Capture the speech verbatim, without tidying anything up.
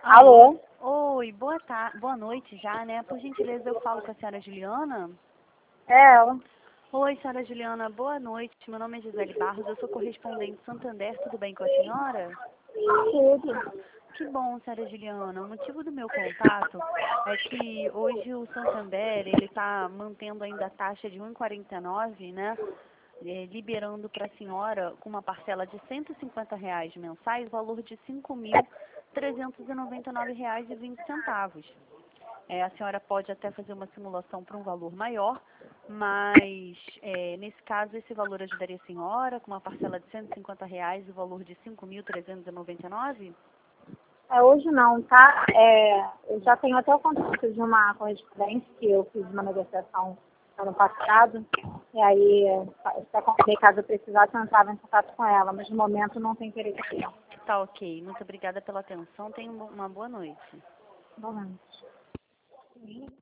Alô? Oi, boa tarde, boa noite já, né? Por gentileza, eu falo com a senhora Juliana. É ela. Oi, senhora Juliana, boa noite. Meu nome é Gisele Barros, eu sou correspondente Santander, tudo bem com a senhora? Tudo. Que bom, senhora Juliana. O motivo do meu contato é que hoje o Santander, ele está mantendo ainda a taxa de um vírgula quarenta e nove, né? É, liberando para a senhora com uma parcela de cento e cinquenta reais mensais, valor de cinco mil trezentos e noventa e nove reais e vinte centavos. É, a senhora pode até fazer uma simulação para um valor maior, mas é, nesse caso esse valor ajudaria a senhora com uma parcela de cento e cinquenta reais e o valor de cinco mil trezentos e noventa e nove? É, hoje não, tá? É, eu já tenho até o contato de uma correspondente que eu fiz uma negociação ano passado. E aí, está complicado, caso eu precisasse, eu entrava em contato com ela, mas no momento não tem interesse. Tá ok. Muito obrigada pela atenção. Tenha uma boa noite. Boa noite.